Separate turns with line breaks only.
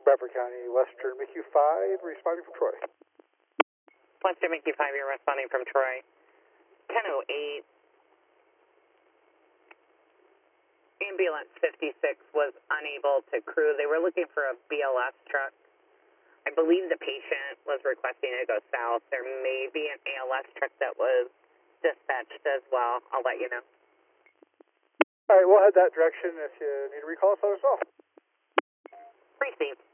Bradford County, Western MICU 5, responding from Troy.
Western MICU 5, you're responding from Troy. 10:08. Ambulance 56 was unable to crew. They were looking for a BLS truck. I believe the patient was requesting to go south. There may be an ALS truck that was dispatched as well. I'll let you know.
All right, we'll head that direction. If you need a recall, let us know.
Received.